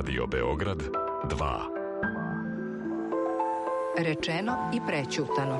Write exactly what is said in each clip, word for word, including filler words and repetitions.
Radio Beograd dva. Rečeno i prećutano.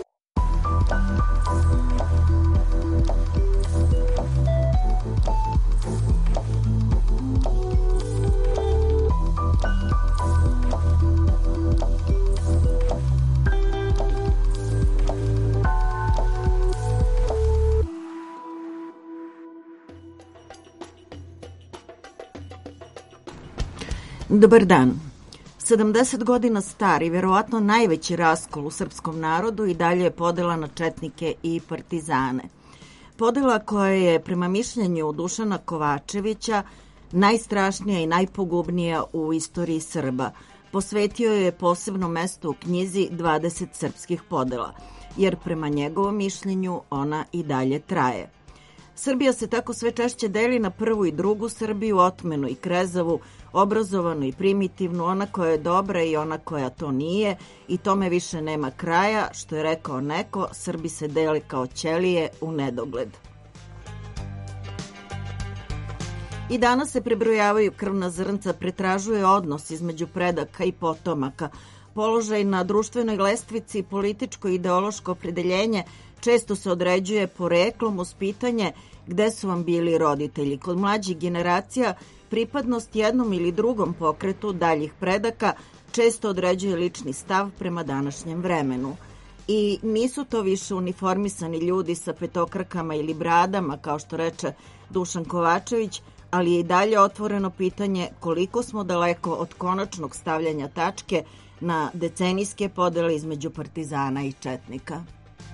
Dobar dan. sedamdeset godina stari, verovatno najveći raskol u srpskom narodu i dalje je podela na četnike i partizane. Podela koja je, prema mišljenju Dušana Kovačevića, najstrašnija i najpogubnija u istoriji Srba. Posvetio je posebno mesto u knjizi dvadeset srpskih podela, jer prema njegovom mišljenju ona i dalje traje. Srbija se tako sve češće deli na prvu i drugu Srbiju, otmenu i krezavu, obrazovanu i primitivnu, ona koja je dobra i ona koja to nije, i tome više nema kraja, što je rekao neko, Srbi se dele kao ćelije u nedogled. I danas se prebrojavaju krvna zrnca, pretražuje odnos između predaka i potomaka, položaj na društvenoj lestvici i političko i ideološko opredeljenje često se određuje poreklom uz pitanje gde su vam bili roditelji. Kod mlađih generacija pripadnost jednom ili drugom pokretu daljih predaka često određuje lični stav prema današnjem vremenu. I nisu to više uniformisani ljudi sa petokrakama ili bradama, kao što reče Dušan Kovačević, ali je i dalje otvoreno pitanje koliko smo daleko od konačnog stavljanja tačke na decenijske podele između partizana i četnika.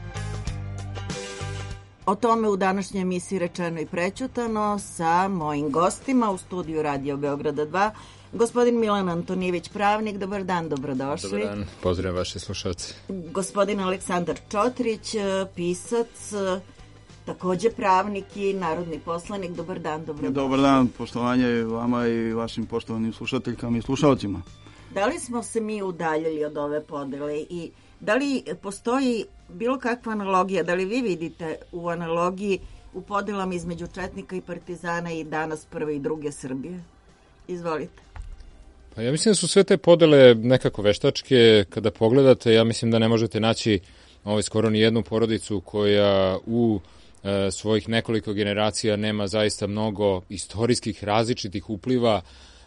O tome u današnjoj emisiji Rečeno i prećutano sa mojim gostima u studiju Radio Beograda dva. Gospodin Milan Antonijević, pravnik, dobar dan, dobrodošli. Dobar dan, pozdravljam vaše slušalce. Gospodin Aleksandar Čotrić, pisac, takođe pravnik i narodni poslanik, dobar dan, dobrodošli. Dobar dan, poštovanje vama i vašim poštovanim slušateljkama i slušalcima. Da li smo se mi udaljili od ove podele i da li postoji bilo kakva analogija, da li vi vidite u analogiji u podelama između četnika i partizana i danas prve i druge Srbije? Izvolite. Pa ja mislim da su sve te podele nekako veštačke. Kada pogledate, ja mislim da ne možete naći ovaj, skoro ni jednu porodicu koja u e, svojih nekoliko generacija nema zaista mnogo istorijskih različitih upliva.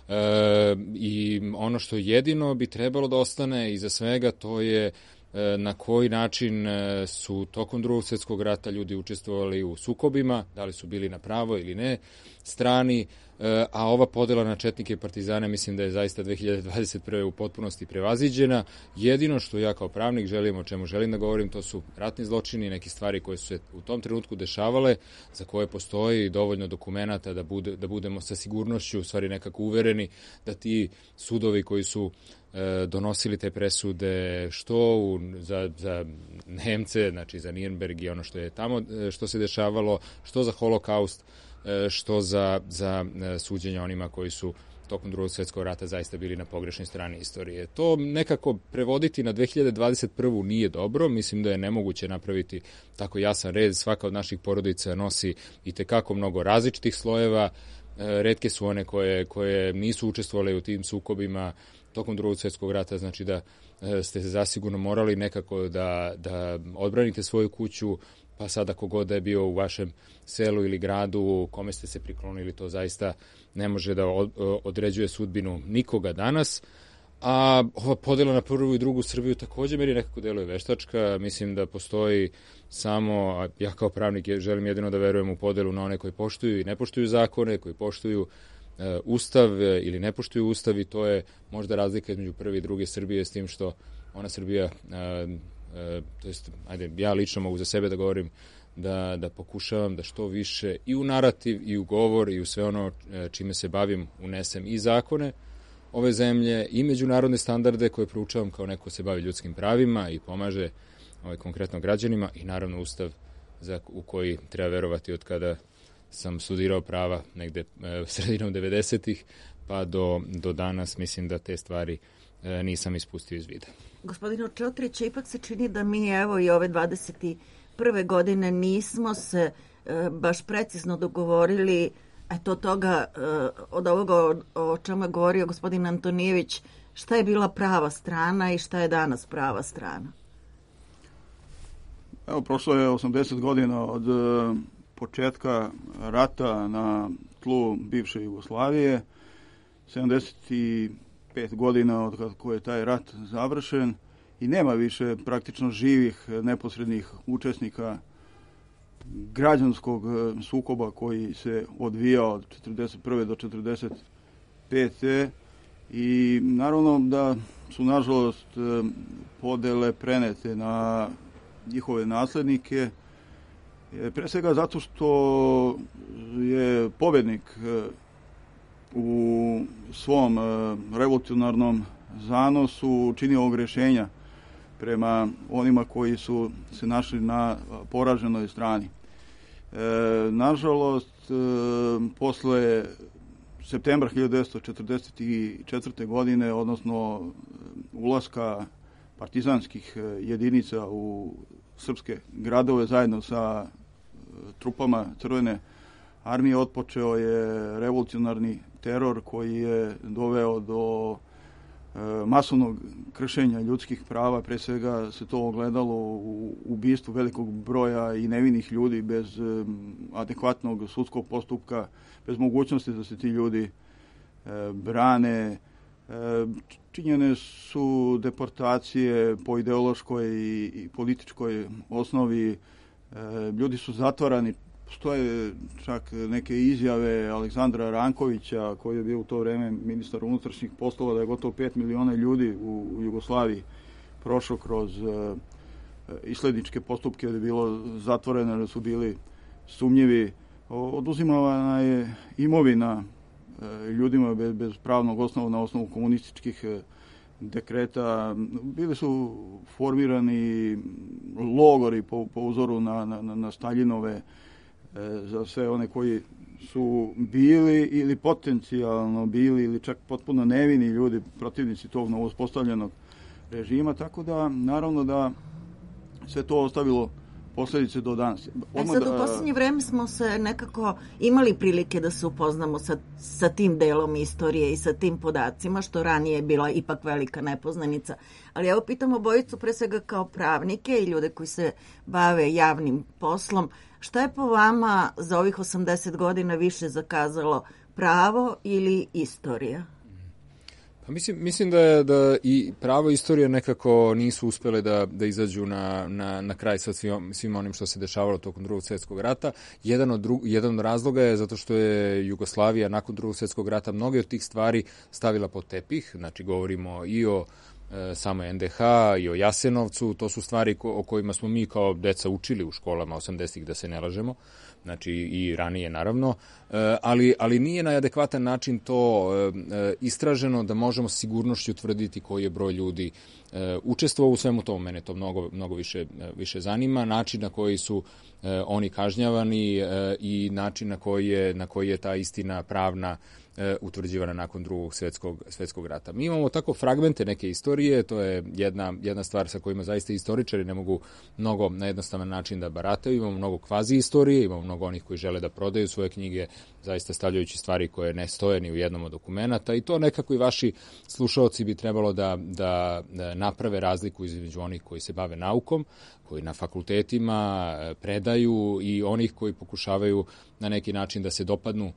E, i ono što jedino bi trebalo da ostane iza svega, to je e, na koji način e, su tokom Drugog svjetskog rata ljudi učestvovali u sukobima, da li su bili na pravoj ili ne strani, e, a ova podela na četnike i partizane mislim da je zaista dve hiljade dvadeset prve u potpunosti prevaziđena. Jedino što ja kao pravnik želim, o čemu želim da govorim, to su ratni zločini i neke stvari koje su se u tom trenutku dešavale, za koje postoji dovoljno dokumenata da, bude, da budemo sa sigurnošću u stvari nekako uvereni da ti sudovi koji su e, donosili te presude što u, za, za Nemce, znači za Nürnberg i ono što je tamo, što se dešavalo, što za holokaust, što za, za suđenje onima koji su tokom Drugog svjetskog rata zaista bili na pogrešnoj strani istorije. To nekako prevoditi na dve hiljade dvadeset prvu nije dobro, mislim da je nemoguće napraviti tako jasan red. Svaka od naših porodica nosi i tekako mnogo različitih slojeva, retke su one koje, koje nisu učestvovale u tim sukobima tokom Drugog svjetskog rata, znači da ste zasigurno morali nekako da, da odbranite svoju kuću, pa sada kogod da je bio u vašem selu ili gradu kome ste se priklonili, to zaista ne može da određuje sudbinu nikoga danas. A ova podela na prvu i drugu Srbiju takođe meni nekako deluje veštačka. Mislim da postoji samo, ja kao pravnik želim jedino da verujem u podelu na one koji poštuju i ne poštuju zakone, koji poštuju uh, Ustav ili ne poštuju Ustav, i to je možda razlika između prve i druge Srbije, s tim što ona Srbija, uh, uh, to jest, ajde, ja lično mogu za sebe da govorim da, da pokušavam da što više i u narativ i u govor i u sve ono čime se bavim unesem i zakone ove zemlje i međunarodne standarde koje proučavam kao neko ko se bavi ljudskim pravima i pomaže ovaj, konkretno građanima, i naravno Ustav za, u koji treba verovati od kada sam studirao prava negde e, sredinom devedesetih pa do, do danas. Mislim da te stvari e, nisam ispustio iz vida. Gospodine Čotrić, ipak se čini da mi evo i ove dvadeset prve godine nismo se e, baš precizno dogovorili Eto toga, od ovoga o čemu je govorio gospodin Antonijević, šta je bila prava strana i šta je danas prava strana? Evo, prošlo je osamdeset godina od početka rata na tlu bivše Jugoslavije, sedamdeset pet godina od kako je taj rat završen i nema više praktično živih neposrednih učesnika građanskog sukoba koji se odvijao od četrdeset prve do četrdeset pete i naravno da su nažalost podele prenete na njihove naslednike, pre svega zato što je pobednik u svom revolucionarnom zanosu činio ogrešenja prema onima koji su se našli na poraženoj strani. E, nažalost, e, posle septembra hiljadu devetsto četrdeset četvrte. godine, odnosno ulaska partizanskih jedinica u srpske gradove zajedno sa trupama Crvene armije, otpočeo je revolucionarni teror koji je doveo do masovnog kršenja ljudskih prava. Pre svega se to ogledalo u ubistvu velikog broja i nevinih ljudi bez adekvatnog sudskog postupka, bez mogućnosti da se ti ljudi brane. Činjene su deportacije po ideološkoj i političkoj osnovi. Ljudi su zatvarani. Postoje čak neke izjave Aleksandra Rankovića, koji je bio u to vreme ministar unutrašnjih poslova, da je gotovo pet miliona ljudi u Jugoslaviji prošlo kroz isledničke postupke, da je bilo zatvoreno, da su bili sumnjivi. Oduzimana je imovina ljudima bez, bez pravnog osnova na osnovu komunističkih dekreta. Bili su formirani logori po, po uzoru na, na, na Staljinove za sve one koji su bili ili potencijalno bili ili čak potpuno nevini ljudi, protivnici tog novospostavljenog režima, tako da naravno da sve to ostavilo posledice do danas. E sad, u posljednje vreme smo se nekako imali prilike da se upoznamo sa, sa tim delom istorije i sa tim podacima, što ranije je bila ipak velika nepoznanica. Ali evo pitamo obojicu, pre svega kao pravnike i ljude koji se bave javnim poslom, šta je po vama za ovih osamdeset godina više zakazalo, pravo ili istorija? Pa mislim, mislim da, je, da i pravo i istorija nekako nisu uspele da, da izađu na, na, na kraj sa svim, svim onim što se dešavalo tokom Drugog svjetskog rata. Jedan od, dru, jedan od razloga je zato što je Jugoslavija nakon Drugog svjetskog rata mnoge od tih stvari stavila pod tepih. Znači govorimo i o e, samo en de ha i o Jasenovcu. To su stvari ko, o kojima smo mi kao deca učili u školama osamdesetih, da se ne lažemo. Znači i ranije naravno, ali, ali nije na adekvatan način to istraženo da možemo s sigurnošću tvrditi koji je broj ljudi učestvovao u svemu tomu. Mene to mnogo, mnogo više, više zanima, način na koji su oni kažnjavani i način na koji je, na koji je ta istina pravna utvrđivana nakon Drugog svjetskog, svjetskog rata. Mi imamo tako fragmente neke istorije, to je jedna, jedna stvar sa kojima zaista istoričari ne mogu mnogo na jednostavan način da barataju. Imamo mnogo kvazi istorije, imamo mnogo onih koji žele da prodaju svoje knjige, zaista stavljajući stvari koje ne stoje ni u jednom od dokumenata, i to nekako i vaši slušaoci bi trebalo da, da, da naprave razliku između onih koji se bave naukom, koji na fakultetima predaju, i onih koji pokušavaju na neki način da se dopadnu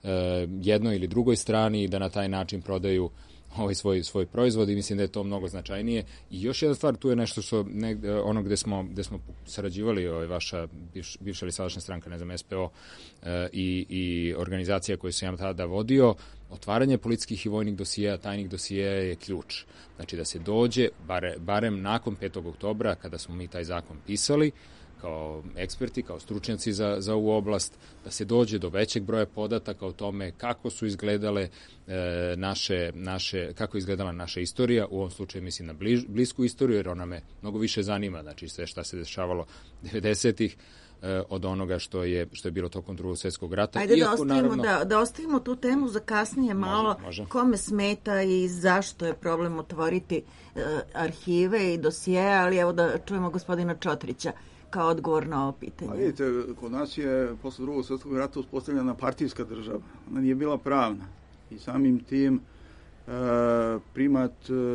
jednoj ili drugoj strani i da na taj način prodaju ovaj svoj, svoj proizvod, i mislim da je to mnogo značajnije. I još jedna stvar, tu je nešto što negde, ono gde smo, gde smo sarađivali, ovaj, vaša bivš, bivša ili sadašnja stranka, ne znam, es pe o e, i, i organizacija koju sam ja tada vodio, otvaranje policijskih i vojnih dosijeja, tajnih dosijeja je ključ. Znači da se dođe, bare, barem nakon petog oktobra, kada smo mi taj zakon pisali, kao eksperti, kao stručnjaci za, za ovu oblast, da se dođe do većeg broja podataka o tome kako su izgledale e, naše, naše, kako je izgledala naša istorija, u ovom slučaju mislim na bliž, blisku istoriju, jer ona me mnogo više zanima, znači sve šta se dešavalo devedesetih e, od onoga što je, što je bilo tokom Drugog svjetskog rata. Ajde Iako, da, ostavimo, naravno, da, da ostavimo tu temu za kasnije malo, može, može. Kome smeta i zašto je problem otvoriti e, arhive i dosije, ali evo da čujemo gospodina Čotrića. kao odgovor na ovo pitanje? A vidite, kod nas je posle drugog svjetskog rata uspostavljena partijska država. Ona nije bila pravna. I samim tim e, primat e,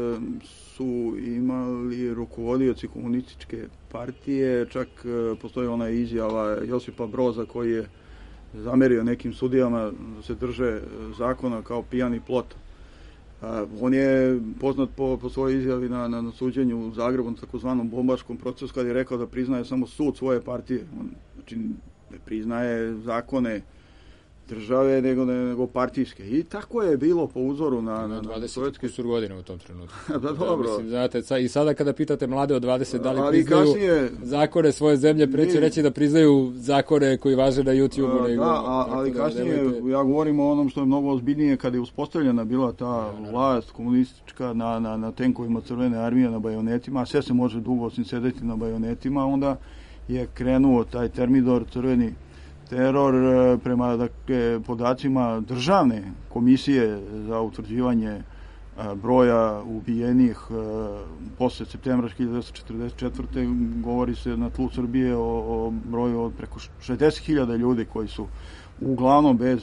su imali rukovodioci komunističke partije. Čak e, postoji ona izjava Josipa Broza koji je zamerio nekim sudijama da se drže zakona kao pijani plota. A, on je poznat po, po svojoj izjavi na, na, na suđenju u Zagrebu, na takozvanom bombaškom procesu, kad je rekao da priznaje samo sud svoje partije. On, znači, ne priznaje zakone države, nego, nego partijske. I tako je bilo po uzoru na, na, na dvadeset kusur godina u tom trenutku. Da, dobro. Mislim, znate, i sada kada pitate mlade od dvadeset da li ali priznaju kasnije, zakone svoje zemlje, preće reći da priznaju zakone koji važe na YouTube-u. Da, nego, a, ali da, kasnije, nemojte... ja govorim o onom što je mnogo ozbiljnije, kada je uspostavljena bila ta ja, vlast komunistička na, na, na tenkovima Crvene armije, na bajonetima, a sve se može dugo osim sedeti na bajonetima, onda je krenuo taj termidor, crveni teror, prema dakle, podacima državne komisije za utvrđivanje a, broja ubijenih a, posle septembra hiljadu devetsto četrdeset četvrte. govori se na tlu Srbije o, o broju od preko šezdeset hiljada ljudi koji su uglavnom bez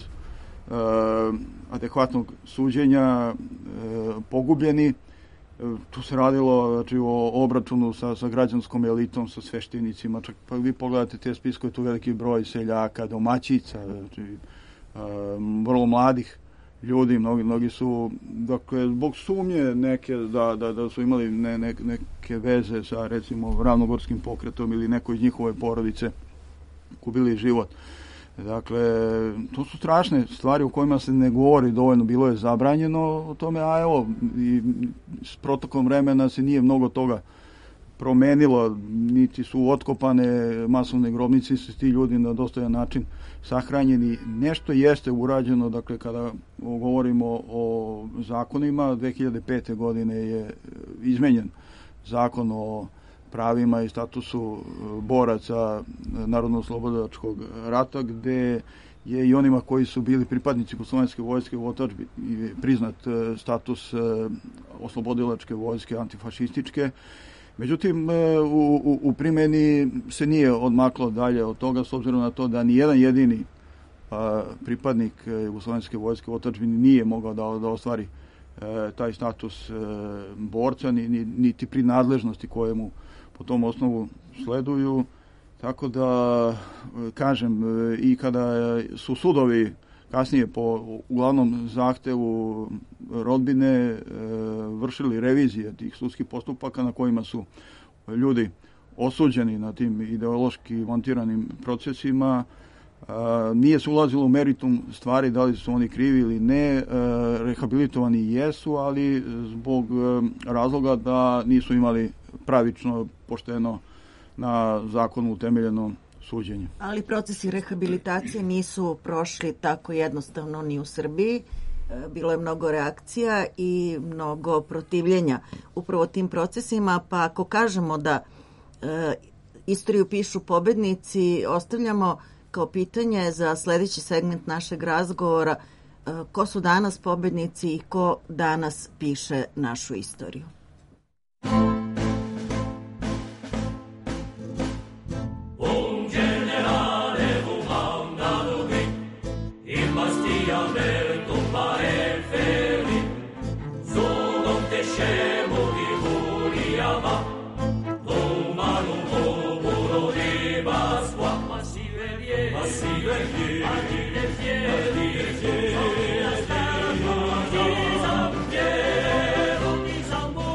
a, adekvatnog suđenja a, pogubljeni. Tu se radilo znači, o obračunu sa, sa građanskom elitom, sa sveštenicima, čak pa vi pogledate te spiskove, tu veliki broj seljaka, domaćica, znači, um, vrlo mladih ljudi, mnogi, mnogi su, dakle, zbog sumnje neke da, da, da su imali ne, ne, neke veze sa, recimo, ravnogorskim pokretom ili neko iz njihove porodice gubili život. Dakle, to su strašne stvari o kojima se ne govori dovoljno, bilo je zabranjeno o tome, a evo, i s protokom vremena se nije mnogo toga promenilo, niti su otkopane masovne grobnice, su ti ljudi na dostojan način sahranjeni. Nešto jeste urađeno, dakle, kada govorimo o zakonima, dve hiljade pete. godine je izmenjen zakon o pravima i statusu boraca Narodno-oslobodilačkog rata, gde je i onima koji su bili pripadnici Jugoslovenske vojske u otadžbini priznat status oslobodilačke vojske, antifašističke. Međutim, u, u, u primjeni se nije odmaklo dalje od toga, s obzirom na to da ni jedan jedini a, pripadnik Jugoslovenske vojske u otadžbini nije mogao da, da ostvari a, taj status a, borca, ni, ni, niti prinadležnosti koje mu po tom osnovu sleduju. Tako da, kažem, i kada su sudovi kasnije po uglavnom zahtevu rodbine vršili revizije tih sudskih postupaka na kojima su ljudi osuđeni na tim ideološki montiranim procesima, nije se ulazilo u meritum stvari da li su oni krivi ili ne, rehabilitovani jesu, ali zbog razloga da nisu imali pravično, pošteno na zakonu utemeljeno suđenje. Ali procesi rehabilitacije nisu prošli tako jednostavno ni u Srbiji. Bilo je mnogo reakcija i mnogo protivljenja upravo tim procesima, pa ako kažemo da e, istoriju pišu pobednici, ostavljamo kao pitanje za sledeći segment našeg razgovora e, ko su danas pobednici i ko danas piše našu istoriju. Zambo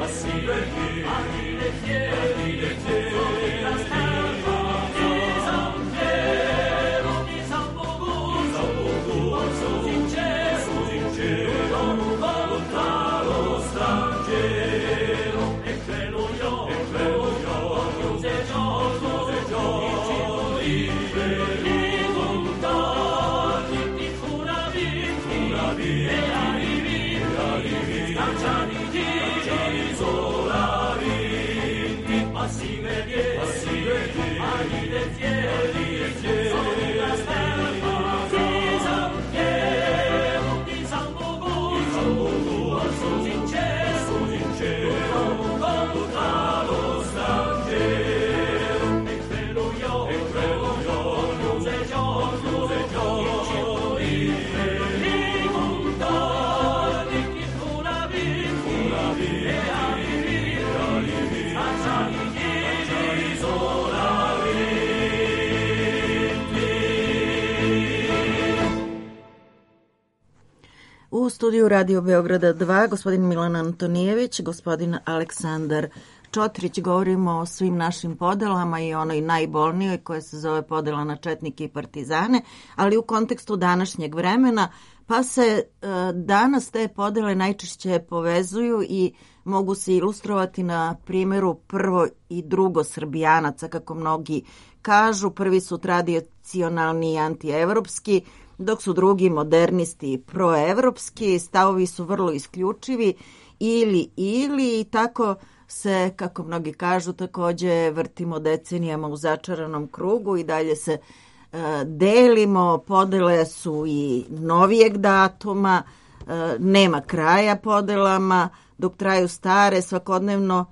U studiju Radio Beograda dva, gospodin Milan Antonijević, gospodin Aleksandar Čotrić. Govorimo o svim našim podelama i onoj najbolnijoj koja se zove podela na četnike i partizane, ali u kontekstu današnjeg vremena, pa se e, danas te podele najčešće povezuju i mogu se ilustrovati na primjeru prvo i drugo srbijanaca, kako mnogi kažu. Prvi su tradicionalni i antievropski, dok su drugi modernisti i proevropski. Stavovi su vrlo isključivi, ili ili i tako se, kako mnogi kažu, takođe vrtimo decenijama u začaranom krugu i dalje se e, delimo. Podele su i novijeg datuma, e, nema kraja podelama, dok traju stare. Svakodnevno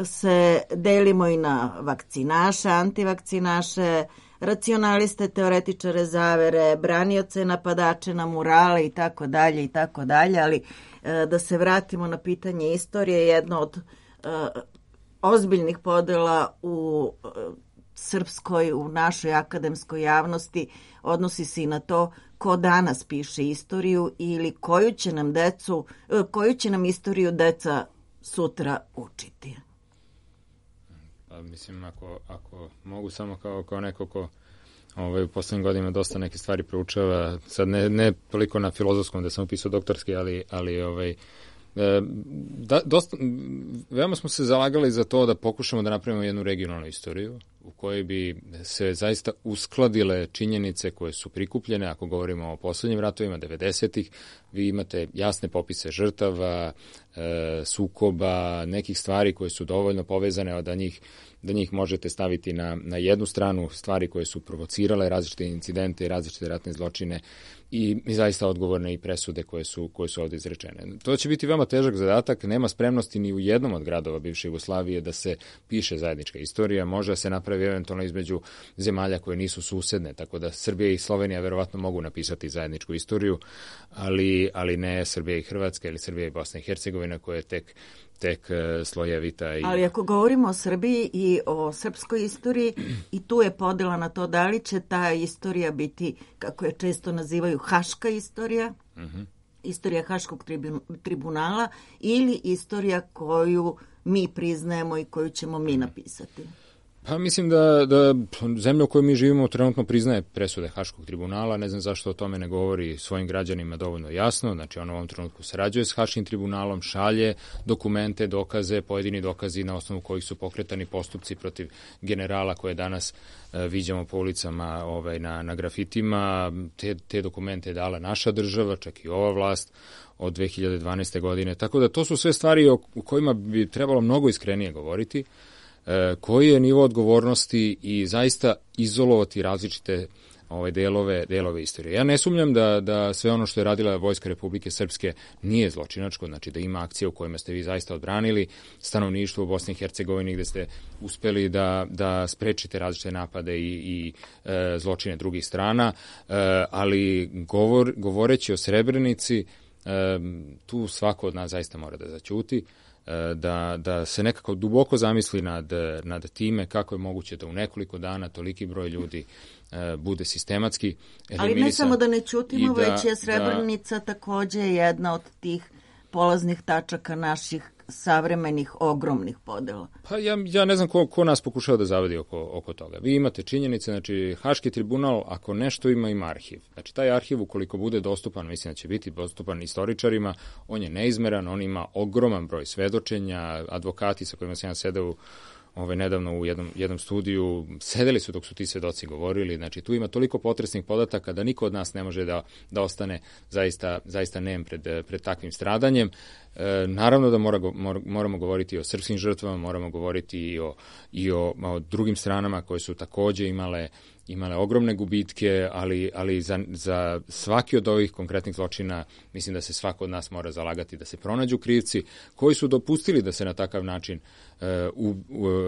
se delimo i na vakcinaše, antivakcinaše, racionaliste, teoretičare zavere, branioce, napadače na murale i tako dalje i tako dalje, ali e, da se vratimo na pitanje istorije. Jedno od e, ozbiljnih podela u e, srpskoj, u našoj akademskoj javnosti odnosi se i na to ko danas piše istoriju ili koju će nam decu, e, koju će nam istoriju deca sutra učiti. Pa mislim, ako, ako mogu samo kao, kao neko ko ovaj, u poslednjim godinama dosta neke stvari proučava, sad ne, ne toliko na filozofskom da sam upisao doktorski, ali, ali ovaj, da, dosta, veoma smo se zalagali za to da pokušamo da napravimo jednu regionalnu istoriju u kojoj bi se zaista uskladile činjenice koje su prikupljene. Ako govorimo o poslednjim ratovima devedesetih, vi imate jasne popise žrtava, e, sukoba, nekih stvari koje su dovoljno povezane da njih, da njih možete staviti na, na jednu stranu, stvari koje su provocirale različite incidente i različite ratne zločine i, i zaista odgovorne i presude koje su, koje su ovde izrečene. To će biti veoma težak zadatak, nema spremnosti ni u jednom od gradova bivše Jugoslavije da se piše zajednička istorija, može da se napravi eventualno između zemalja koje nisu susedne, tako da Srbija i Slovenija verovatno mogu napisati zajedničku istoriju, ali, ali ne Srbija i Hrvatska ili Srbija i Bosna i Hercegovina koja je tek tek slojevita. I... Ali ako govorimo o Srbiji i o srpskoj istoriji, i tu je podela na to da li će ta istorija biti, kako je često nazivaju, haška istorija, uh-huh. istorija Haškog tribunala, ili istorija koju mi priznajemo i koju ćemo mi napisati. Pa mislim da, da zemlja u kojoj mi živimo trenutno priznaje presude Haškog tribunala, ne znam zašto o tome ne govori svojim građanima dovoljno jasno, znači on u ovom trenutku sarađuje s Haškim tribunalom, šalje dokumente, dokaze, pojedini dokazi na osnovu kojih su pokretani postupci protiv generala koje danas e, viđamo po ulicama ovaj, na, na grafitima, te, te dokumente je dala naša država, čak i ova vlast od dve hiljade dvanaeste. godine, tako da to su sve stvari o, o kojima bi trebalo mnogo iskrenije govoriti, koji je nivo odgovornosti i zaista izolovati različite ove delove, delove istorije. Ja ne sumnjam da, da sve ono što je radila Vojska Republike Srpske nije zločinačko, znači da ima akcije u kojima ste vi zaista odbranili stanovništvo u Bosni i Hercegovini, gde ste uspeli da, da sprečite različite napade i, i e, zločine drugih strana, e, ali govor, govoreći o Srebrenici, e, tu svako od nas zaista mora da zaćuti, Da, da se nekako duboko zamisli nad, nad time kako je moguće da u nekoliko dana toliki broj ljudi uh, bude sistematski eliminisan. Ali ne samo da ne ćutimo, da, već je Srebrenica da, takođe jedna od tih polaznih tačaka naših savremenih ogromnih podela? Pa ja, ja ne znam ko, ko nas pokušava da zavadi oko, oko toga. Vi imate činjenice, znači Haški tribunal, ako nešto ima, ima arhiv. Znači taj arhiv, ukoliko bude dostupan, mislim da će biti dostupan istoričarima, on je neizmeran, on ima ogroman broj svedočenja, advokati sa kojima sam ja sedeo Ove, nedavno u jednom, jednom studiju, sedeli su dok su ti svedoci govorili, znači tu ima toliko potresnih podataka da niko od nas ne može da, da ostane zaista, zaista nem pred, pred takvim stradanjem. E, naravno da mora, mora, moramo govoriti o srpskim žrtvama, moramo govoriti i o, i o, o drugim stranama koje su takođe imale imale ogromne gubitke, ali, ali za, za svaki od ovih konkretnih zločina mislim da se svako od nas mora zalagati da se pronađu krivci koji su dopustili da se na takav način uh, u, u, uh,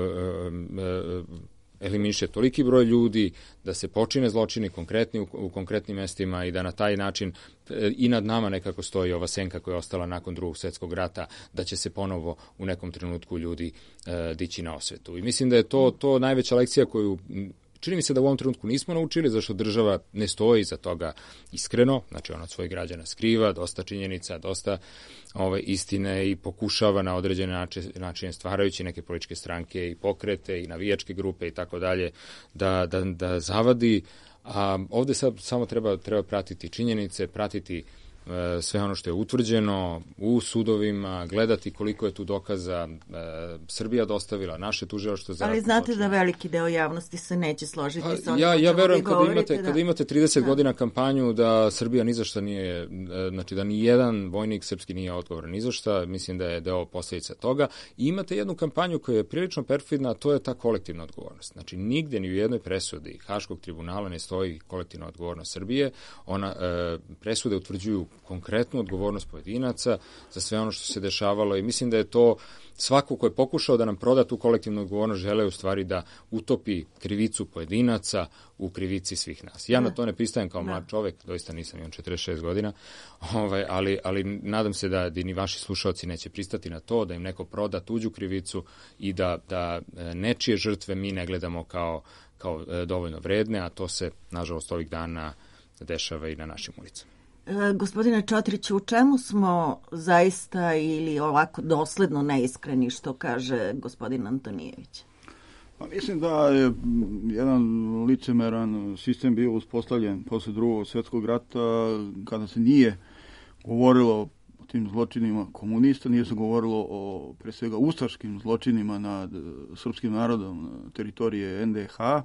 uh, eliminiše toliki broj ljudi, da se počine zločini konkretni u, u konkretnim mestima i da na taj način uh, i nad nama nekako stoji ova senka koja je ostala nakon Drugog svjetskog rata, da će se ponovo u nekom trenutku ljudi uh, dići na osvetu. I mislim da je to, to najveća lekcija koju čini mi se da u ovom trenutku nismo naučili, zašto država ne stoji za toga iskreno, znači ona od svojih građana skriva, dosta činjenica, dosta ove, istine i pokušava na određene načine, načine stvarajući neke političke stranke i pokrete i navijačke grupe i tako dalje, da, da, da zavadi, a ovde sad samo treba, treba pratiti činjenice, pratiti sve ono što je utvrđeno u sudovima, gledati koliko je tu dokaza e, Srbija dostavila, naše tužilaštvo za... Ali znate da veliki deo javnosti se neće složiti A, sa onim ja, ja verujem kada kada imate, imate, da. kada imate trideset da. godina kampanju da Srbija ni za šta nije, znači da ni jedan vojnik srpski nije odgovoran ni za šta, mislim da je deo posledica toga. I imate jednu kampanju koja je prilično perfidna, a to je ta kolektivna odgovornost. Znači nigde ni u jednoj presudi Haškog tribunala ne stoji kolektivna odgovornost Srbije. Ona e, presude utvrđuju konkretnu odgovornost pojedinaca za sve ono što se dešavalo i mislim da je to svako ko je pokušao da nam proda tu kolektivnu odgovornost žele u stvari da utopi krivicu pojedinaca u krivici svih nas. Ja na to ne pristajem kao mlad čovek, doista nisam, imam četrdeset šest godina, ovaj, ali, ali nadam se da, da ni vaši slušalci neće pristati na to, da im neko proda tuđu krivicu i da, da nečije žrtve mi ne gledamo kao, kao dovoljno vredne, a to se, nažalost, ovih dana dešava i na našim ulicama. E, gospodine Čotriću, u čemu smo zaista ili ovako dosledno neiskreni, što kaže gospodin Antonijević? Pa mislim da je jedan licemeran sistem bio uspostavljen posle Drugog svjetskog rata, kada se nije govorilo o tim zločinima komunista, nije se govorilo o pre svega ustaškim zločinima nad srpskim narodom na teritorije en de ha.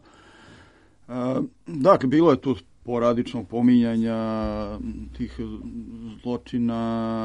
E, dakle, bilo je tu poradičnog pominjanja tih zločina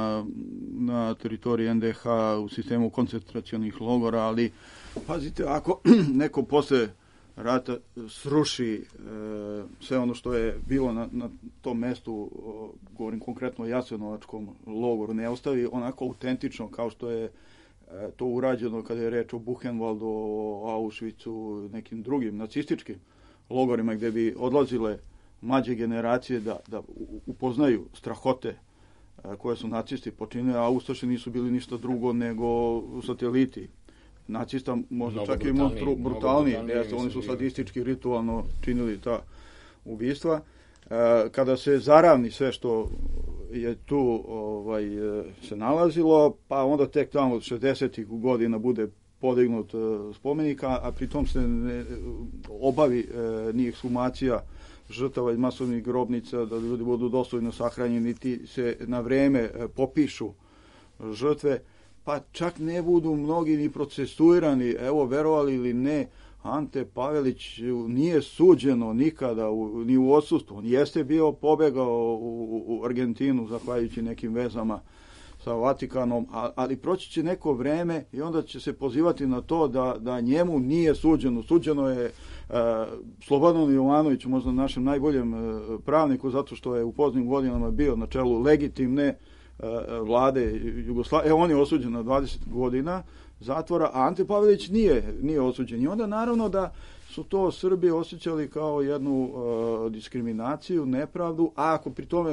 na teritoriji en de ha u sistemu koncentracionih logora, ali pazite, ako neko posle rata sruši e, sve ono što je bilo na, na tom mestu, o, govorim konkretno o Jasenovačkom logoru, ne ostavi onako autentično kao što je e, to urađeno kada je reč o Buchenwaldu, o Auschwitzu, nekim drugim nacističkim logorima gde bi odlazile mlađe generacije da, da upoznaju strahote koje su nacisti počinili, a ustaše nisu bili ništa drugo nego sateliti nacista, možda mnogo čak i brutalniji, brutalniji, brutalniji oni su sadistički, ritualno činili ta ubistva. Kada se zaravni sve što je tu ovaj, se nalazilo, pa onda tek tamo od šezdesetih godina bude podignut spomenika, a pritom se ne obavi ni ekshumacija žrtava iz masovnih grobnica, da ljudi budu dostojno sahranjeni, niti se na vreme popišu žrtve, pa čak ne budu mnogi ni procesuirani. Evo, verovali ili ne, Ante Pavelić nije suđeno nikada u, ni u odsustvu. On jeste bio pobegao u, u Argentinu zahvaljujući nekim vezama sa Vatikanom, ali proći će neko vreme i onda će se pozivati na to da, da njemu nije suđeno. Suđeno je uh, Slobodanu Jovanoviću, možda našem najboljem uh, pravniku, zato što je u poznim godinama bio na čelu legitimne uh, vlade Jugoslavije. E, on je osuđen na dvadeset godina zatvora, a Ante Pavelić nije, nije osuđen. I onda naravno da su to Srbi osjećali kao jednu uh, diskriminaciju, nepravdu, a ako pri tome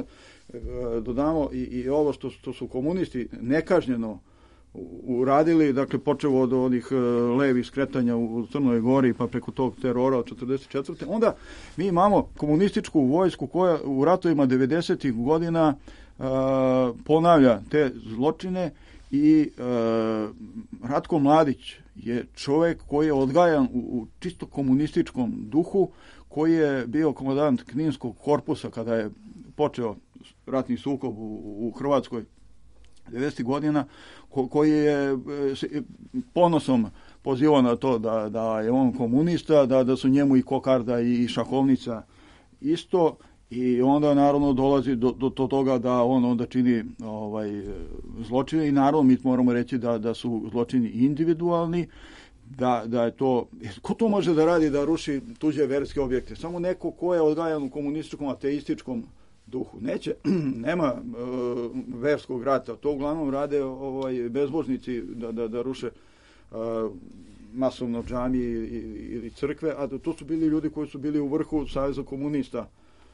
dodamo i, i ovo što, što su komunisti nekažnjeno uradili, dakle počevo od onih levih skretanja u Crnoj Gori pa preko tog terora od četrdeset četvrte onda mi imamo komunističku vojsku koja u ratovima devedesetih godina uh, ponavlja te zločine I e, Ratko Mladić je čovjek koji je odgajan u, u čisto komunističkom duhu, koji je bio komandant Kninskog korpusa kada je počeo ratni sukob u, u Hrvatskoj devedesetih godina, ko, koji je ponosom pozivao na to da, da je on komunista, da, da su njemu i kokarda i šahovnica isto, i onda naravno dolazi do, do, do toga da on onda čini ovaj, zločine, i naravno mi moramo reći da, da su zločini individualni, da, da je to, ko to može da radi, da ruši tuđe verske objekte? Samo neko ko je odgajan u komunističkom, ateističkom duhu. Neće, nema e, verskog rata, to uglavnom rade ovaj, bezbožnici da, da, da ruše e, masovno džamije ili crkve, a to su bili ljudi koji su bili u vrhu Saveza komunista.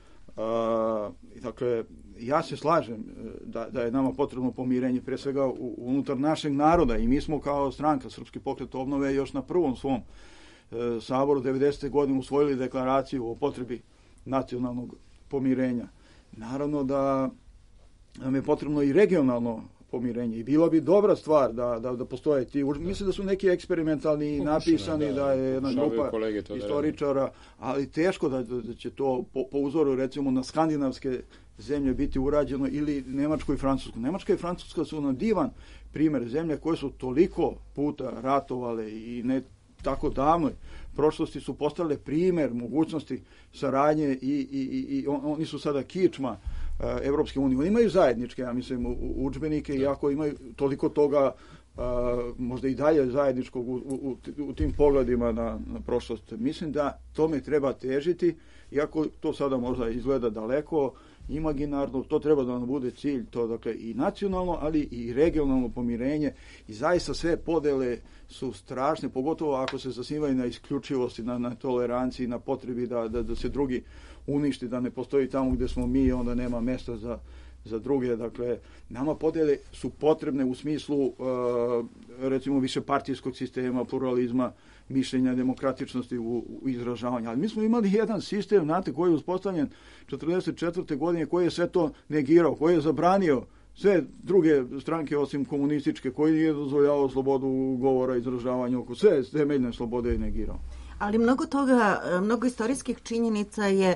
Uh, dakle, ja se slažem da, da je nama potrebno pomirenje pre svega u, unutar našeg naroda, i mi smo kao stranka Srpski pokret obnove još na prvom svom uh, saboru devedesete godine usvojili deklaraciju o potrebi nacionalnog pomirenja. Naravno da nam je potrebno i regionalno pomirenje, i bila bi dobra stvar da, da, da postoje ti, mislim da su neki eksperimentalni napisani, da, da je jedna grupa istoričara, ali teško da, da će to po, po uzoru recimo na skandinavske zemlje biti urađeno, ili Nemačko i Francusko. Nemačka i Francuska su na divan primjer zemlje koje su toliko puta ratovale i ne tako davnoj prošlosti su postale primjer mogućnosti saradnje, i, i, i on, oni su sada kičma Evropske unije. Oni imaju zajedničke, ja mislim, udžbenike, iako imaju toliko toga, a, možda i dalje zajedničkog u, u, u tim pogledima na, na prošlost. Mislim da tome treba težiti, iako to sada možda izgleda daleko, imaginarno, to treba da nam bude cilj, to dakle i nacionalno, ali i regionalno pomirenje, i zaista sve podele su strašne, pogotovo ako se zasnivaju na isključivosti, na, na toleranciji, na potrebi da, da, da se drugi uništi, da ne postoji tamo gdje smo mi, onda nema mesta za, za druge. Dakle, nama podele su potrebne u smislu uh, recimo višepartijskog sistema, pluralizma, mišljenja, demokratičnosti u, u izražavanju. Ali mi smo imali jedan sistem, znate, koji je uspostavljen četrdeset četvrte godine, koji je sve to negirao, koji je zabranio sve druge stranke osim komunističke, koji nije dozvoljavao slobodu govora, izražavanja, oko sve temeljne slobode je negirao. Ali mnogo toga, mnogo istorijskih činjenica je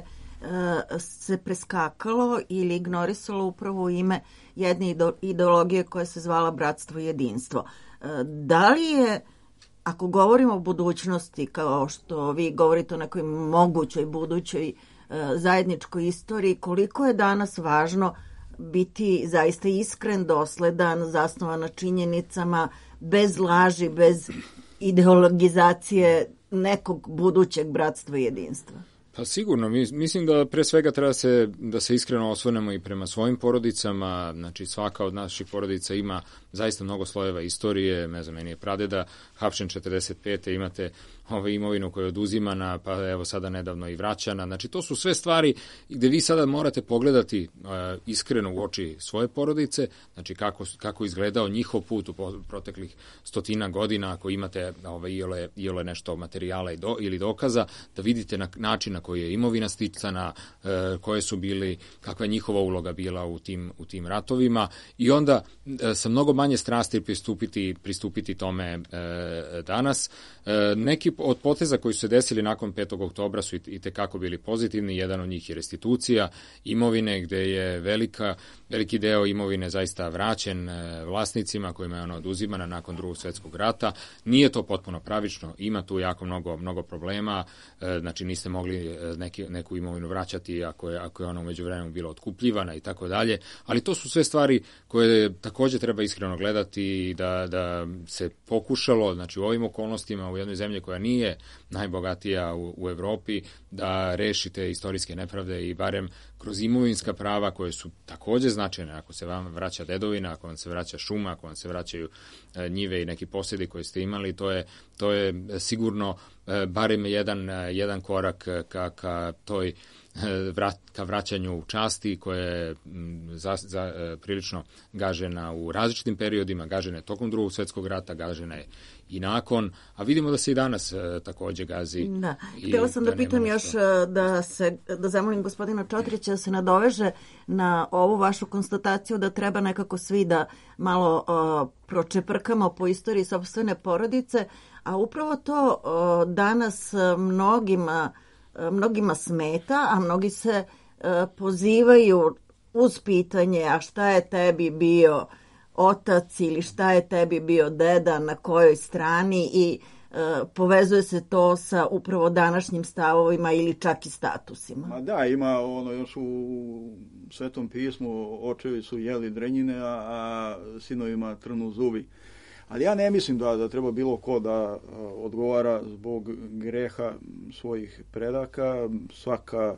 se preskakalo ili ignorisalo upravo u ime jedne ideologije koja se zvala bratstvo i jedinstvo. Da li je, ako govorimo o budućnosti, kao što vi govorite o nekoj mogućoj budućoj zajedničkoj istoriji, koliko je danas važno biti zaista iskren, dosledan, zasnovan na činjenicama, bez laži, bez ideologizacije nekog budućeg bratstva i jedinstva? Pa sigurno, mislim da pre svega treba se, da se iskreno osvrnemo i prema svojim porodicama, znači svaka od naših porodica ima zaista mnogo slojeva istorije, ne znam, meni je pradeda hapšen četrdeset pete imate ovaj imovinu koja je oduzimana, pa evo sada nedavno i vraćana, znači to su sve stvari gde vi sada morate pogledati uh, iskreno u oči svoje porodice, znači kako, kako izgledao njihov put u proteklih stotina godina, ako imate ovaj, iole, iole nešto materijala i do, ili dokaza, da vidite na način na koji je imovina sticana, uh, koje su bili, kakva je njihova uloga bila u tim, u tim ratovima, i onda uh, sa mnogo manje strasti pristupiti, pristupiti tome uh, danas. Uh, neki od poteza koji su se desili nakon petog oktobra su i tekako bili pozitivni. Jedan od njih je restitucija imovine, gde je velika, veliki deo imovine zaista vraćen vlasnicima kojima je ona oduzimana nakon Drugog svjetskog rata. Nije to potpuno pravično, ima tu jako mnogo, mnogo problema, znači niste mogli neki, neku imovinu vraćati ako je, ako je ona u međuvremenu bila otkupljivana i tako dalje, ali to su sve stvari koje takođe treba iskreno gledati, da, da se pokušalo, znači u ovim okolnostima, u jednoj zemlji koja nije najbogatija u, u Evropi, da rešite istorijske nepravde i barem kroz imovinska prava koje su takođe značajne, ako se vam vraća dedovina, ako vam se vraća šuma, ako vam se vraćaju e, njive i neki posjedi koje ste imali, to je, to je sigurno e, barem jedan, jedan korak ka, ka toj vrat, ka vraćanju časti koja je za, za, prilično gažena u različitim periodima, gažena je tokom Drugog svjetskog rata, gažena je i nakon, a vidimo da se i danas takođe gazi. Da, htjela sam da, da pitam još da, se, da zamolim gospodina Čotrića da se nadoveže na ovu vašu konstataciju da treba nekako svi da malo o, pročeprkamo po istoriji sopstvene porodice, a upravo to o, danas mnogima mnogima smeta, a mnogi se e, pozivaju uz pitanje a šta je tebi bio otac ili šta je tebi bio deda, na kojoj strani i e, povezuje se to sa upravo današnjim stavovima ili čak i statusima. Ma da, ima ono još u Svetom pismu, očevi su jeli drenjine, a, a sinovima trnu zubi. Ali ja ne mislim da, da treba bilo ko da a, odgovara zbog greha svojih predaka. Svaka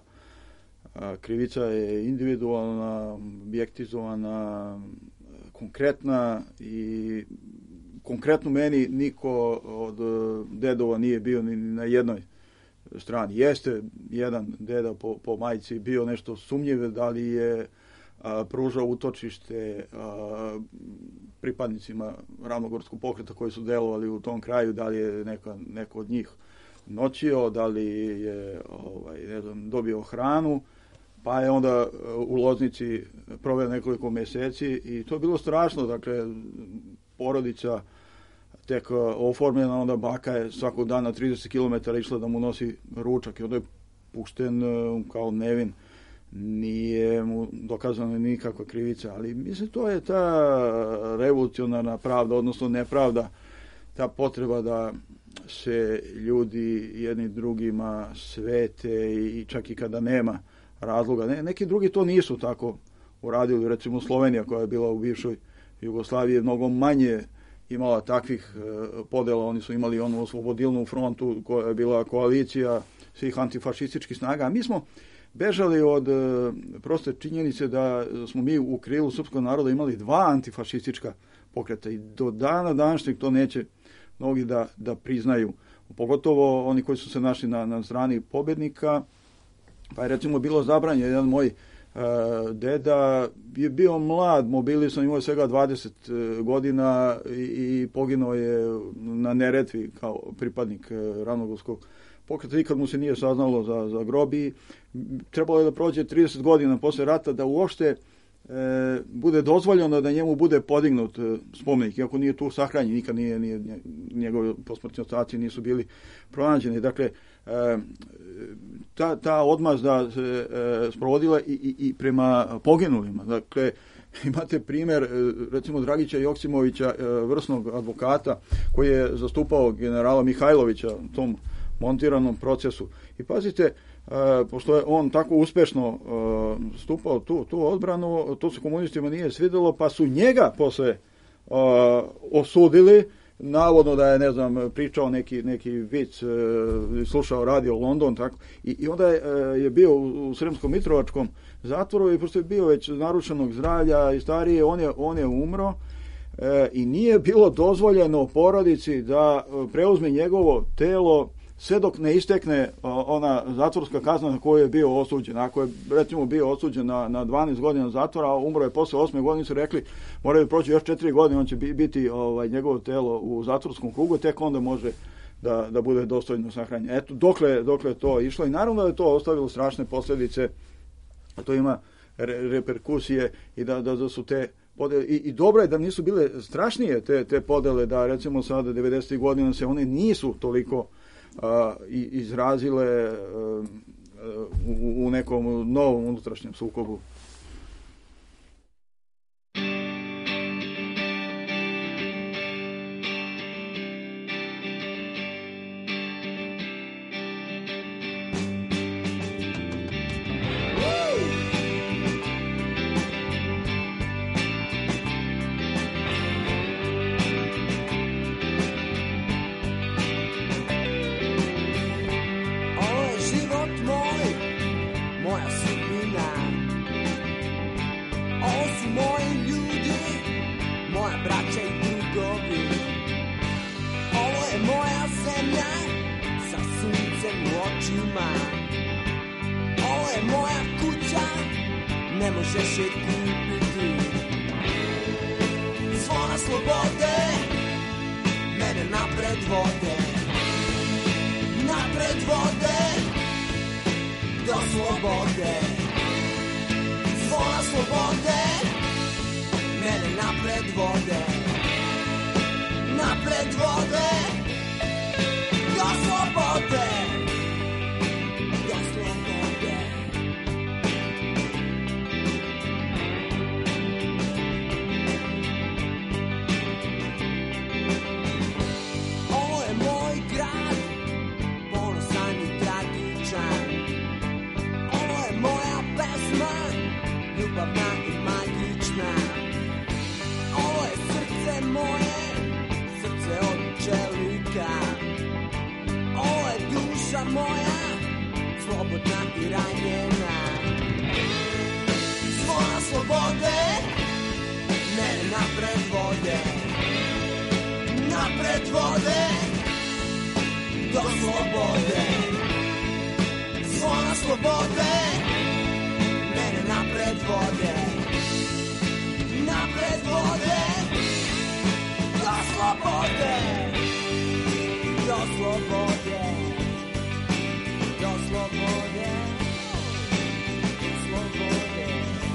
a, krivica je individualna, objektizovana, konkretna i konkretno meni niko od dedova nije bio ni na jednoj strani. Jeste jedan deda po, po majci bio nešto sumnjive, da li je a, pružao utočište a, pripadnicima Ravnogorskog pokreta koji su delovali u tom kraju, da li je neka, neko od njih noćio, da li je ovaj, ne znam, dobio hranu, pa je onda u Loznici proveo nekoliko meseci i to je bilo strašno. Dakle, porodica tek oformljena, onda baka je svakog dana trideset kilometara išla da mu nosi ručak i onda je pušten kao nevin. Nije mu dokazana nikakva krivica, ali mislim to je ta revolucionarna pravda, odnosno nepravda, ta potreba da se ljudi jedni drugima svete i čak i kada nema razloga. Ne, neki drugi to nisu tako uradili, recimo Slovenija koja je bila u bivšoj Jugoslaviji je mnogo manje imala takvih e, podela, oni su imali onu oslobodilnu frontu koja je bila koalicija svih antifašističkih snaga, a mi smo bežali od e, proste činjenice da smo mi u krilu srpskog naroda imali dva antifašistička pokreta i do dana današnjeg to neće mnogi da, da priznaju. Pogotovo oni koji su se našli na, na strani pobednika, pa je recimo bilo zabranjeno. Jedan moj e, deda je bio mlad, mobilisan, imao je svega dvadeset godina i, i poginuo je na Neretvi kao pripadnik e, Ravnogorskog pokreta i kad mu se nije saznalo za, za grob i trebalo je da prođe trideset godina posle rata da uopšte e, bude dozvoljeno da njemu bude podignut e, spomenik, iako nije tu sahranjen, nikad nije, nije njegove posmrtni ostaci nisu bili pronađeni. Dakle, e, ta, ta odmazda se e, sprovodila i, i, i prema poginulima. Dakle, imate primjer, recimo, Dragića Joksimovića, e, vrsnog advokata, koji je zastupao generala Mihajlovića u tom montiranom procesu. I pazite, e, pošto je on tako uspešno e, stupao tu, tu odbranu, to se komunistima nije svidelo, pa su njega posle e, osudili, navodno da je, ne znam, pričao neki, neki vic, e, slušao radio London, tako, i, i onda je, je bio u, u Sremskom Mitrovačkom zatvoru i pošto je bio već narušenog zdravlja i starije, on je, on je umro e, i nije bilo dozvoljeno porodici da preuzme njegovo telo sve dok ne istekne ona zatvorska kazna na koju je bio osuđen. Ako je, recimo, bio osuđen na, na dvanaest godina zatvora, a umro je posle osme godine, su rekli moraju proći još četiri godine, on će biti ovaj, njegovo telo u zatvorskom krugu, tek onda može da, da bude dostojno sahranjen. Eto, dokle, dokle to išlo i naravno da je to ostavilo strašne posljedice, a to ima re, reperkusije i da, da, da su te podele, i, i dobro je da nisu bile strašnije te, te podele, da recimo sada devedesetih godina se one nisu toliko Uh, izrazile uh, u, u nekom novom unutrašnjem sukobu. je moja kuća, ne možeš je kupiti. Zvona slobode mene napred vode, napred vode do slobode. Zvona slobode mene napred vode, napred vode do slobode, do slobode. Ovo je moj grad, ponosan i tragičan. Ovo je moja pesma, ljubavna i magična. Ovo je srce moje, srce od čelika. Ovo je duša moja, slobodna i ranjena. Zvona slobode mene napred vode, napred vode do slobode. Zvona slobode mene napred vode, napred vode do slobode, do slobode, do slobode, slobode.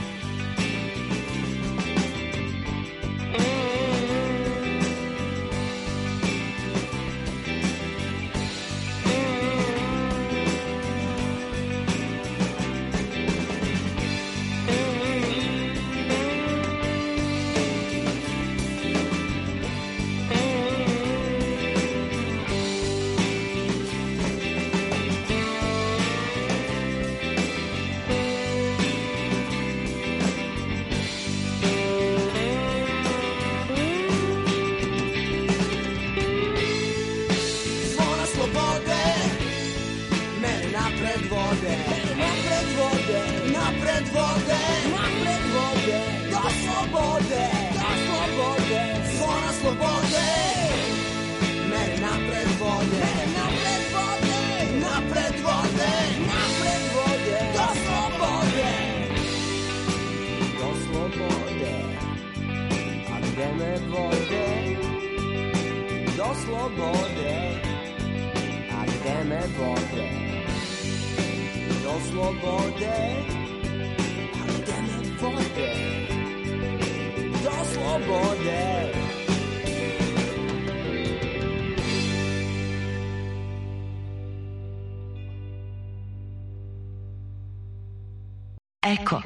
Eko.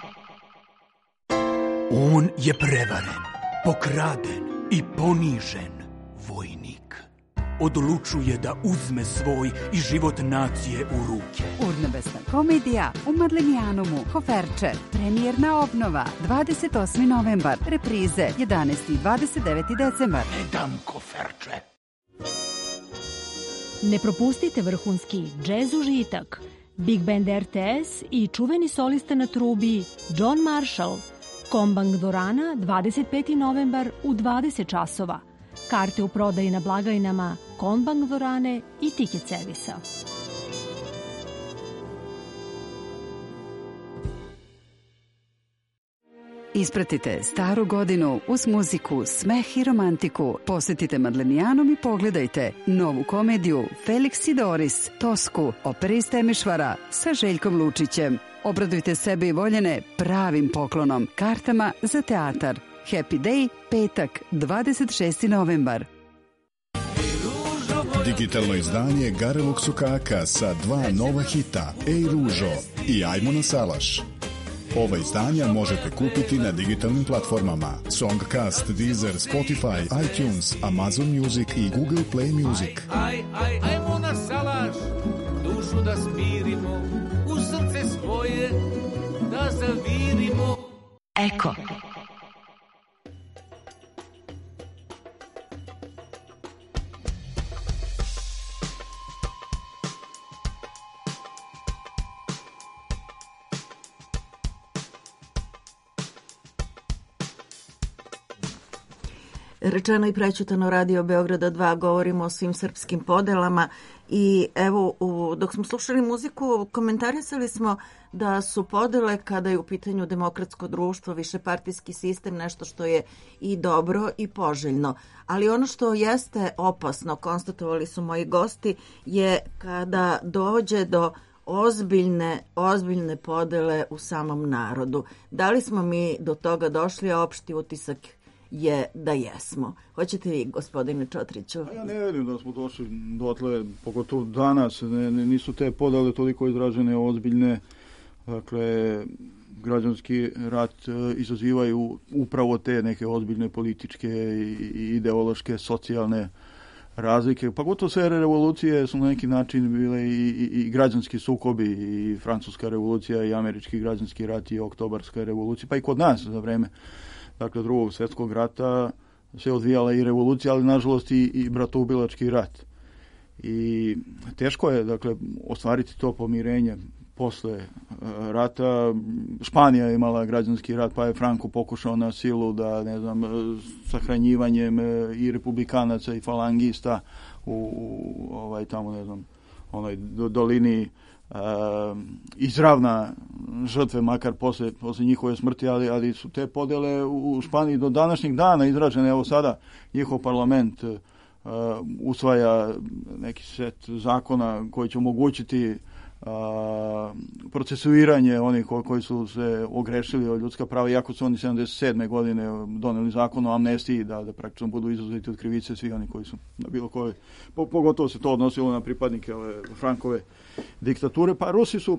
On je prevaren, pokraden i ponižen vojnik. Odlučuje da uzme svoj i život nacije u ruke. Urnebesna komedija u Madlenijanomu. Koferče. Premijerna obnova. dvadeset osmi novembar. Reprize jedanaesti i dvadeset deveti decembar. Ne dam koferče. Ne propustite vrhunski džez užitak. Big Band R T S i čuveni solista na trubi John Marshall. Kombang dvorana dvadeset peti novembar u dvadeset časova. Karte u prodaji na blagajnama Kombang dvorane i Ticket servisa. Ispratite staru godinu uz muziku, smeh i romantiku. Posetite Madlenijanom i pogledajte novu komediju Felix i Doris, Tosku, opere iz Temešvara sa Željkom Lučićem. Obradujte sebe i voljene pravim poklonom, kartama za teatar. Happy Day, petak, dvadeset šesti novembar. Digitalno izdanje Garevog sukaka sa dva nova hita, Ej ružo i Ajmo na salaš. Ova izdanja možete kupiti na digitalnim platformama Songcast, Deezer, Spotify, iTunes, Amazon Music i Google Play Music. Aj, aj, ajmo na salaš, dušu da smirimo, u srce svoje da zavirimo. Eko. Rečeno i prećutano Radio Beograda dva, govorimo o svim srpskim podelama i evo u, dok smo slušali muziku komentarisali smo da su podele kada je u pitanju demokratsko društvo, višepartijski sistem, nešto što je i dobro i poželjno. Ali ono što jeste opasno, konstatovali su moji gosti, je kada dođe do ozbiljne, ozbiljne podele u samom narodu. Da li smo mi do toga došli, a opšti utisak je da jesmo. Hoćete vi, gospodine Čotriću? Ja ne vidim da smo došli dotle, pogotovo danas, ne, nisu te podele toliko izražene, ozbiljne. Dakle, građanski rat izazivaju upravo te neke ozbiljne političke i ideološke, socijalne razlike. Pa gotovo sve revolucije su na neki način bile i, i, i građanski sukobi, i francuska revolucija, i američki građanski rat, i oktobarska revolucija, pa i kod nas za vreme dakle drugog svjetskog rata se odvijala i revolucija, ali nažalost i, i bratoubilački rat. I teško je dakle ostvariti to pomirenje posle rata. Španija je imala građanski rat, pa je Franco pokušao na silu da, ne znam, sahranjivanjem i republikanaca i falangista u, u ovaj tamo, ne znam, onoj dolini Uh, izravna žrtve, makar posle, posle njihove smrti, ali, ali su te podele u Španiji do današnjeg dana izražene. Evo sada njihov parlament uh, usvaja neki set zakona koji će omogućiti uh, procesuiranje onih koji, koji su se ogrešili o ljudska prava, iako su oni sedamdeset sedme godine doneli zakon o amnestiji, da, da praktično budu izuzeti od krivice svi oni koji su na bilo koje, po, pogotovo se to odnosilo na pripadnike ove Frankove diktature, pa Rusi su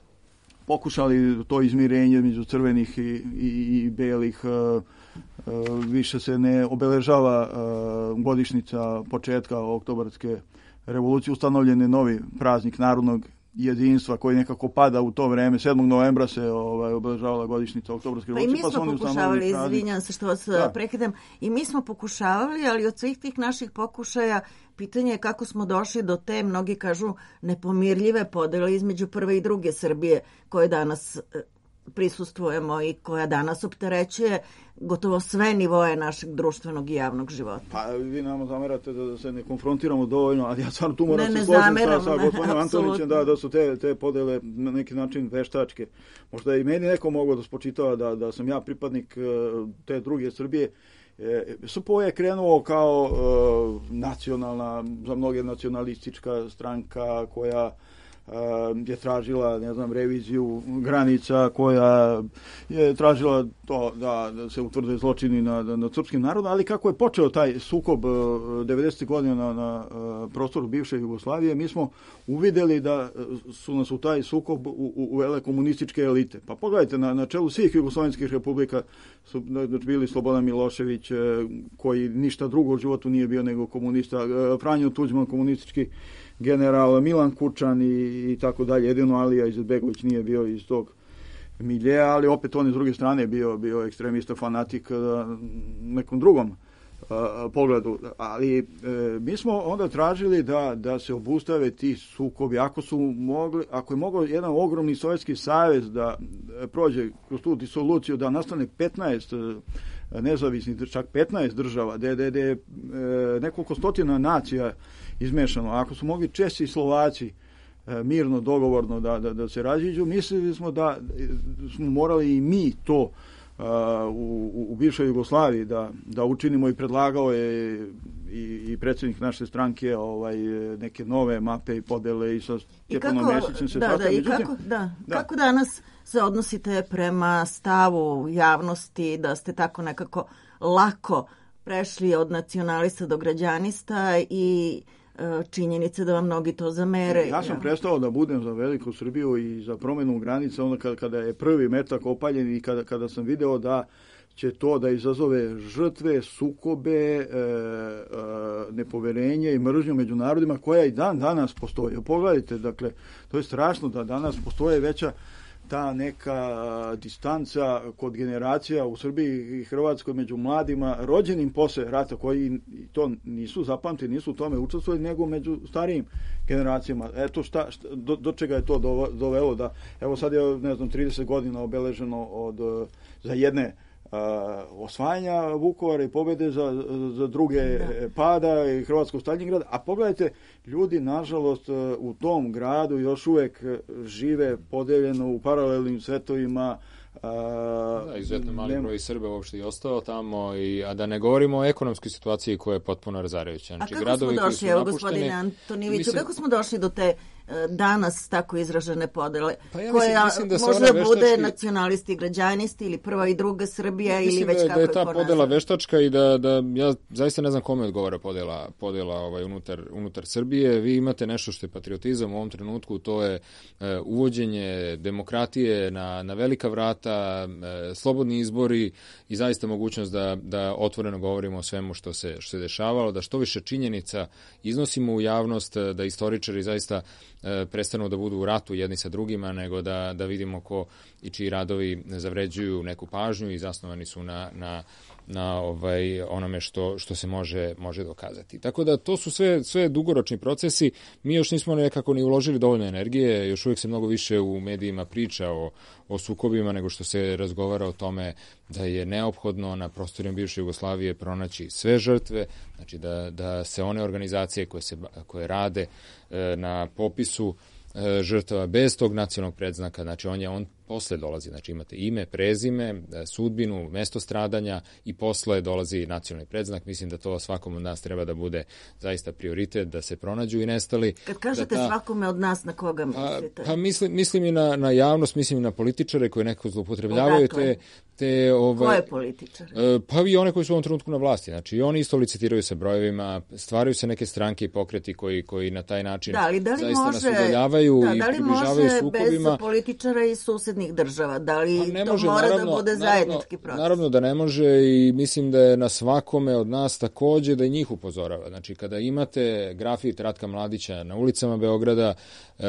pokušali to izmirenje među crvenih i, i, i belih. Uh, uh, više se ne obeležava uh, godišnjica početka oktobarske revolucije, ustanovljen je novi praznik narodnog jedinstva koji nekako pada u to vreme. sedmog novembra se ovaj, obeležavala godišnjica oktobarske revolucije. Pa i mi smo pa pokušavali, izvinjam se što vas da. prekidam, i mi smo pokušavali, ali od svih tih naših pokušaja pitanje je kako smo došli do te, mnogi kažu, nepomirljive podele između prve i druge Srbije koje danas prisustvujemo i koja danas opterećuje gotovo sve nivoje našeg društvenog i javnog života. Pa vi nama zamerate da se ne konfrontiramo dovoljno, ali ja stvarno tu moram ne, se složiti sa, sa gospodinom Antonićem da, da su te, te podele na neki način veštačke. Možda i meni neko mogao da spočitava da, da sam ja pripadnik te druge Srbije. E, S U P O je krenuo kao e, nacionalna, za mnoge nacionalistička stranka koja je tražila, ne znam, reviziju granica, koja je tražila to da, da se utvrde zločini nad, nad srpskim narodom, ali kako je počeo taj sukob devedesetih godina na, na prostoru bivše Jugoslavije, mi smo uvideli da su nas u taj sukob uvele komunističke elite. Pa pogledajte, na, na čelu svih jugoslovenskih republika su bili Slobodan Milošević, koji ništa drugo u životu nije bio nego komunista, Franjo Tuđman, komunistički general, Milan Kučan i, i tako dalje. Jedino Alija Izetbegović nije bio iz tog miljeja, ali opet on iz druge strane bio, bio ekstremista, fanatik na nekom drugom a, pogledu. Ali e, mi smo onda tražili da, da se obustave ti sukobi. Ako su mogli, ako je mogao jedan ogromni Sovjetski savez da prođe kroz tu disoluciju, da nastane petnaest nezavisnih, čak petnaest država, da je nekoliko stotina nacija izmešano. Ako su mogli Česi i Slovaci e, mirno, dogovorno da, da, da se raziđu, mislili smo da smo morali i mi to e, u, u bivšoj Jugoslaviji da, da učinimo, i predlagao je i, i predsjednik naše stranke ovaj, neke nove mape i podele i sa Stjepanom Mesićem se da, da, i kako, da, da. Kako danas se odnosite prema stavu javnosti da ste tako nekako lako prešli od nacionalista do građanista i činjenice da vam mnogi to zamere? Ja sam prestao da budem za veliku Srbiju i za promjenu granica onda kada, kada je prvi metak opaljen i kada, kada sam video da će to da izazove žrtve, sukobe, e, e, nepoverenje i mržnju među narodima koja i dan danas postoji. Pogledajte, dakle, to je strašno da danas postoje veća ta neka distanca kod generacija u Srbiji i Hrvatskoj među mladima rođenim posle rata, koji to nisu zapamtili, nisu u tome učestvovali, nego među starijim generacijama. Eto šta, šta do, do čega je to dovelo da, evo sad je, ne znam, trideset godina obeleženo od, za jedne osvajanja Vukovara i pobjede za, za druge da. pada i Hrvatskog Staljingrada. A pogledajte, ljudi, nažalost, u tom gradu još uvijek žive podeljeno u paralelnim svetovima. Da, izuzetno mali broj Srba uopšte i ostao tamo, i, a da ne govorimo o ekonomskoj situaciji koja je potpuno razarajuća. Znači, a kako gradovi smo došli, evo gospodine Antonijeviću, mislim, kako smo došli do te danas tako izražene podele, pa ja koja mislim, mislim da možda veštački, bude nacionalisti i građanisti ili prva i druga Srbija ili već da, kako da je ta podela nazva. Veštačka i da, da ja zaista ne znam kome odgovara podela, podela ovaj, unutar, unutar Srbije. Vi imate nešto što je patriotizam u ovom trenutku, to je e, uvođenje demokratije na, na velika vrata, e, slobodni izbori i zaista mogućnost da, da otvoreno govorimo o svemu što se, što se dešavalo, da što više činjenica iznosimo u javnost, da istoričari zaista prestanu da budu u ratu jedni sa drugima, nego da, da vidimo ko i čiji radovi zavređuju neku pažnju i zasnovani su na, na, na ovaj, onome što, što se može, može dokazati. Tako da to su sve, sve dugoročni procesi. Mi još nismo nekako ni uložili dovoljno energije, još uvijek se mnogo više u medijima priča o, o sukobima nego što se razgovara o tome da je neophodno na prostorima bivše Jugoslavije pronaći sve žrtve, znači da, da se one organizacije koje, se, koje rade e, na popisu e, žrtava bez tog nacionalnog predznaka, znači on je on posle dolazi, znači imate ime, prezime, sudbinu, mesto stradanja i posle dolazi nacionalni predznak. Mislim da to svakom od nas treba da bude zaista prioritet, da se pronađu i nestali. Kad kažete ta, svakome od nas, na koga mislite? Pa, pa mislim, mislim i na, na javnost, mislim i na političare koji nekako zloupotrebljavaju te... te ovaj, koje političare? Pa i one koji su u ovom trenutku na vlasti. Znači i oni isto licitiraju sa brojevima, stvaraju se neke stranke i pokreti koji, koji na taj način da, da zaista može, nas udaljavaju da, i da približavaju sukobima. Da li može bez političara i susednih država? Da li ne to može, mora naravno, da bude zajednički proces? Naravno da ne može i mislim da je na svakome od nas takođe da i njih upozorava. Znači kada imate grafit Ratka Mladića na ulicama Beograda, e,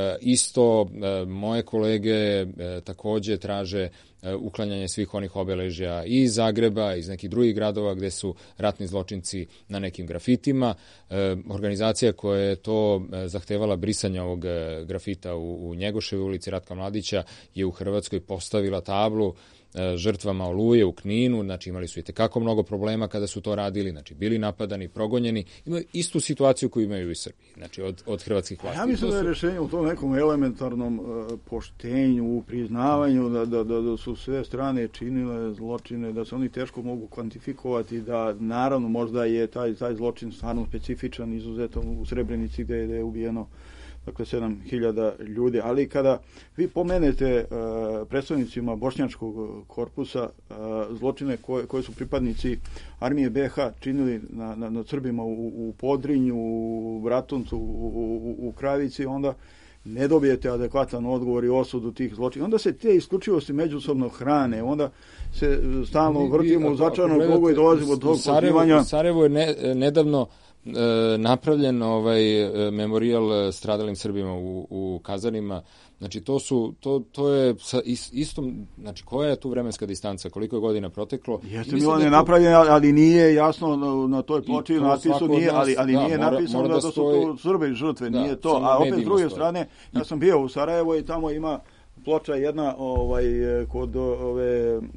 isto e, moje kolege e, takođe traže uklanjanje svih onih obeležja i iz Zagreba, iz nekih drugih gradova gde su ratni zločinci na nekim grafitima. E, organizacija koja je to zahtevala brisanje ovog grafita u, u Njegoševoj ulici Ratka Mladića je u Hrvatskoj postavila tablu žrtvama Oluje u Kninu, znači imali su i tekako mnogo problema kada su to radili, znači bili napadani, progonjeni, imaju istu situaciju koju imaju i u Srbiji, znači od, od hrvatskih vlasti. Ja mislim da je rešenje u tom nekom elementarnom uh, poštenju, u priznavanju da, da, da, da su sve strane činile zločine, da se oni teško mogu kvantifikovati, da naravno možda je taj, taj zločin stvarno specifičan, izuzetno u Srebrenici gde je, gde je ubijeno dakle sedam hiljada ljudi, ali kada vi pomenete uh, predstavnicima bošnjačkog korpusa uh, zločine koje, koje su pripadnici armije be ha činili na, na, na Srbima u, u Podrinju, u Bratuncu, u, u, u Kravici, onda ne dobijete adekvatan odgovor i osudu tih zločina. Onda se te isključivosti međusobno hrane, onda se stalno vrtimo u začaranom krugu i dolazimo do tog pozivanja. Sarajevo je ne, nedavno E, napravljen ovaj memorijal stradalim Srbima u, u Kazanima. Znači to su to to je sa istom, znači koja je tu vremenska distanca, koliko je godina proteklo? Jeste Milan je tu... napravljen, ali nije jasno na, na toj ploči napisu nije, ali ali da, nije mora, napisano mora da, da stoji... su tu Srbi žrtve, da, nije to. A opet s druge stoji. strane, ja sam bio u Sarajevu i tamo ima ploča jedna ovaj kod ove uh,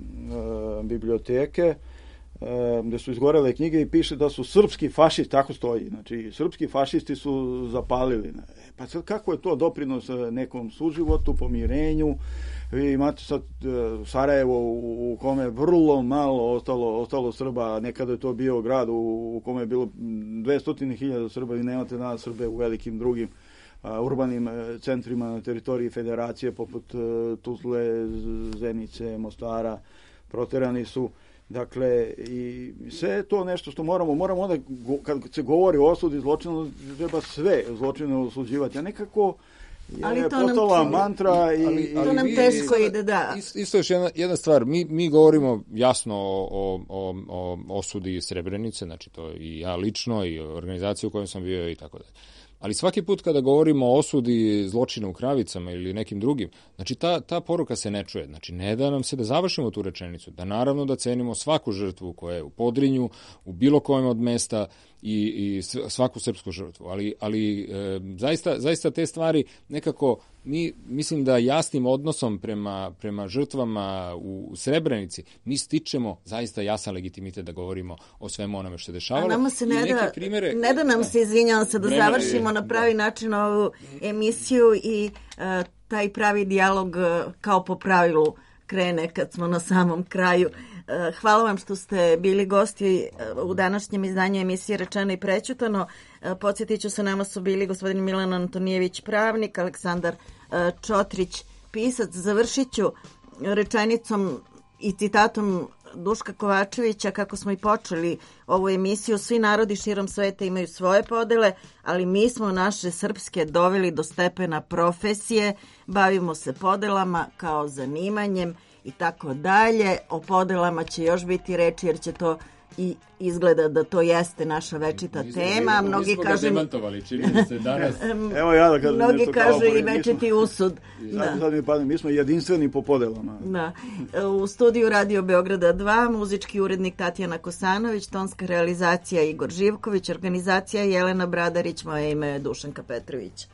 biblioteke gde su izgorele knjige i piše da su srpski fašisti, tako stoji, znači srpski fašisti su zapalili. E, pa sad kako je to doprinos nekom suživotu, pomirenju? Vi imate sad uh, Sarajevo u, u kome je vrlo malo ostalo, ostalo Srba, nekada je to bio grad u, u kome je bilo dvesta hiljada Srba, vi nemate danas Srbe u velikim drugim uh, urbanim uh, centrima na teritoriji federacije poput uh, Tuzle, Zenice, Mostara, proterani su. Dakle, i sve je to nešto što moramo, moramo onda, kad se govori o osudi zločina, treba sve zločine osuđivati, a nekako je postala mantra i... Ali, ali, to nam vi, teško ide, da. Isto još jedna, jedna stvar, mi, mi govorimo jasno o, o, o, o osudi Srebrenice, znači to i ja lično i organizaciju u kojoj sam bio i tako dalje. Ali svaki put kada govorimo o osudi zločina u Kravicama ili nekim drugim, znači ta, ta poruka se ne čuje. Znači ne da nam se da završimo tu rečenicu, da naravno da cenimo svaku žrtvu koja je u Podrinju, u bilo kojem od mesta i, i svaku srpsku žrtvu. Ali, ali e, zaista, zaista te stvari nekako mi, mislim da jasnim odnosom prema, prema žrtvama u, u Srebrenici mi stičemo zaista jasan legitimitet da govorimo o svemu onome što je dešavalo. A nama se ne da, primere, ne da nam se, izvinjavam se, da vremena, završimo na pravi način ovu emisiju i uh, taj pravi dijalog uh, kao po pravilu krene kad smo na samom kraju. Hvala vam što ste bili gosti u današnjem izdanju emisije Rečeno i prećutano. Podsjetit ću se, nama su bili gospodin Milan Antonijević, pravnik, Aleksandar Čotrić, pisac. Završit ću rečenicom i citatom Duška Kovačevića, kako smo i počeli ovu emisiju: svi narodi širom sveta imaju svoje podele, ali mi smo naše srpske doveli do stepena profesije, bavimo se podelama kao zanimanjem i tako dalje. O podelama će još biti reči, jer će to i izgleda da to jeste naša večita mi tema. Mi, mnogi mi kažu, demantovali, čini mi se danas. Evo ja da kažem mnogi nešto kažu kao, i večiti smo, usud. Da. Sad mi, padne, mi smo jedinstveni po podelama. Da. U studiju Radio Beograda dva, muzički urednik Tatjana Kosanović, tonska realizacija Igor Živković, organizacija Jelena Bradarić, moje ime je Dušanka Petrović.